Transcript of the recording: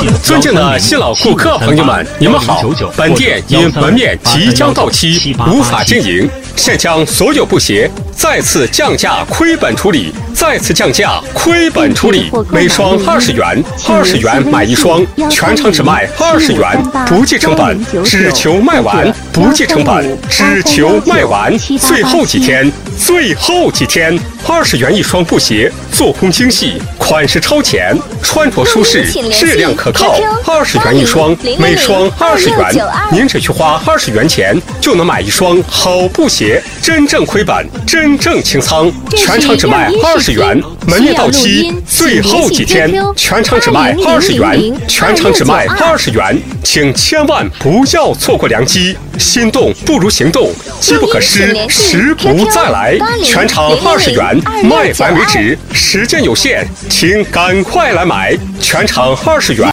尊敬的新老顾客朋友们，你们好！本店因门面即将到期，无法经营，现将所有布鞋再次降价亏本处理，每双20元，20元买一双，全场只卖20元，不计成本，只求卖完，最后几天，20元一双布鞋，做工精细，款式超前，穿着舒适，质量可靠，20元一双，每双20元，您只需花20元钱就能买一双好布鞋，真正亏本，真正清仓，全场只卖20元，门面到期，最后几天，全场只卖20元，请千万不要错过良机，心动不如行动，机不可失，时不再来，全场20元，卖完为止，时间有限，请赶快来买，全场20元。